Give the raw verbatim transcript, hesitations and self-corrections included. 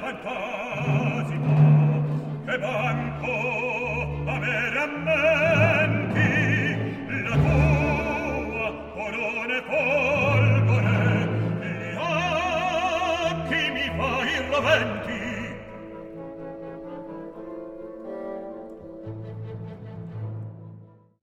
fantasimo, che banco a me rammenti la tua corone folgore, gli occhi mi fai roventi.